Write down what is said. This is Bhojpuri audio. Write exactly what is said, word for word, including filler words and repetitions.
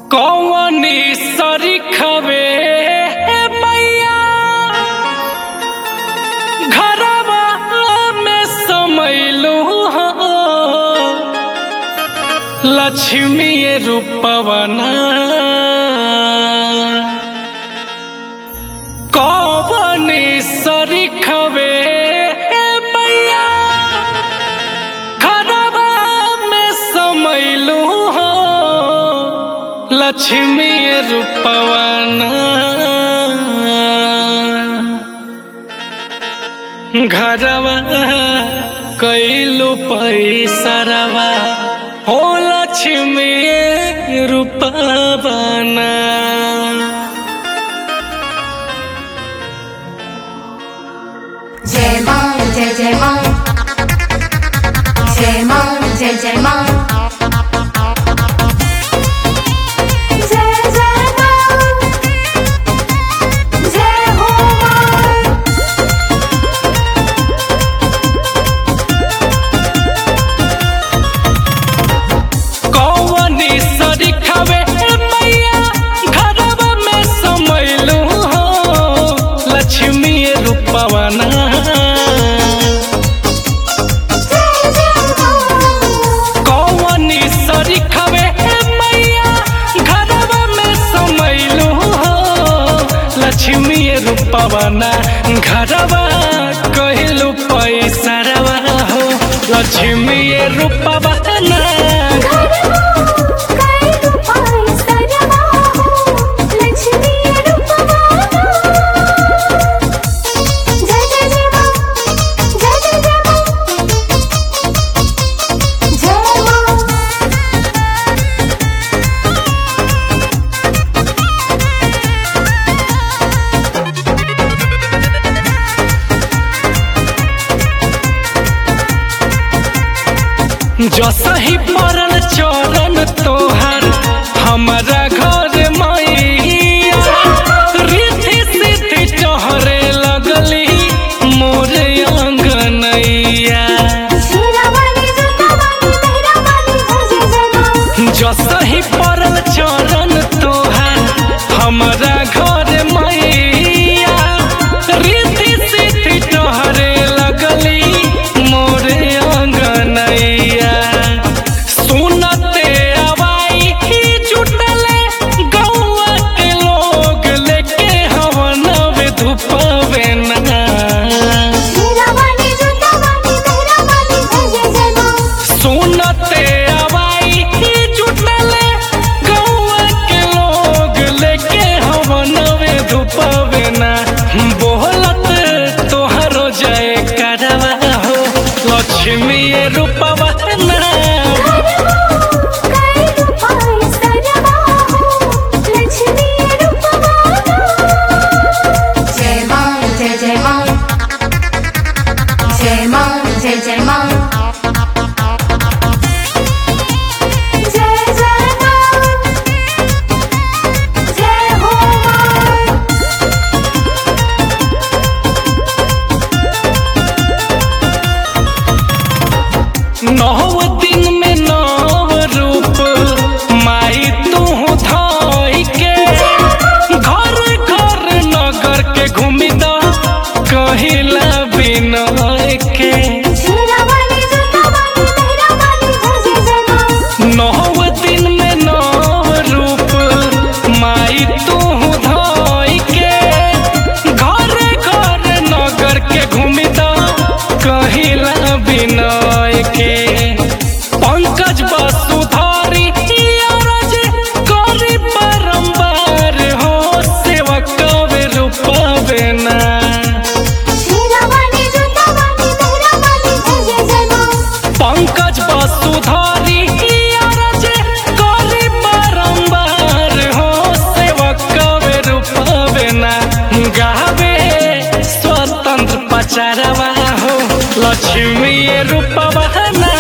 कौनी सरीखवे मैया घरवा में समैलू लक्ष्मी रूपवना कौनी सरीखवे मैया घरवा में समैलू लक्ष्मी रूपवना घरवा कैलू पैसरवा हो लक्ष्मी रूपवना। जय मां जय जय मां जय मां जय जय मां जय जय मां जय हो मां। कौनी सरीखवे मैया घरवा में समैलू लक्ष्मी रूपवना कौनी सरीखवे मैया घरवा में समैलू लक्ष्मी रूपवना घरवा कहलू पैसरवा हो लक्ष्मी रूपवना। जसही पड़ल चरण तोहर हमारा घर मैया रिद्धि सिद्धि चढ़े लगली मोरे अंगनैया। जसही पड़ल चरण तोहर हमारा घर मैया रिद्धि सिद्धि चढ़े लगली मोरे अंगनैया। लक्ष्मी रूपवना जय मां जय जय मां जय मां जय जय मां जय जय मां जय हो मां। नौ दिन में नौ रूप माई तू धाई के घर घर नगर के घूमी द कहिला बिनय के। नौ दिन में नौ रूप माई तू धाई के घर घर नगर के घूमी द कहिला बिनय के। पंकज वसुधारी अरज करी बारंबार हो सेवक रूपवना। पंकज वसुधारी अरज करी बारंबार हो सेवक रूपवना। गावे स्वतंत्र पचरवा हो लक्ष्मी रूपवना।